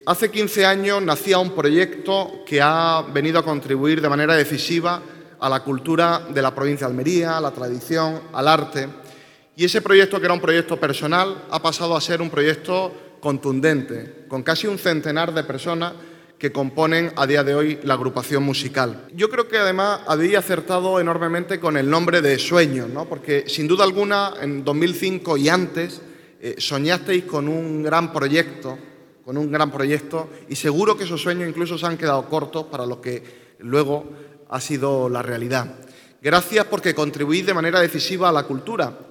Hace 15 años nacía un proyecto que ha venido a contribuir de manera decisiva a la cultura de la provincia de Almería, a la tradición, al arte. Y ese proyecto, que era un proyecto personal, ha pasado a ser un proyecto contundente, con casi un centenar de personas que componen a día de hoy la agrupación musical. Yo creo que además habéis acertado enormemente con el nombre de Sueños, ¿no? Porque sin duda alguna en 2005 y antes soñasteis con un gran proyecto, y seguro que esos sueños incluso se han quedado cortos para lo que luego ha sido la realidad. Gracias porque contribuís de manera decisiva a la cultura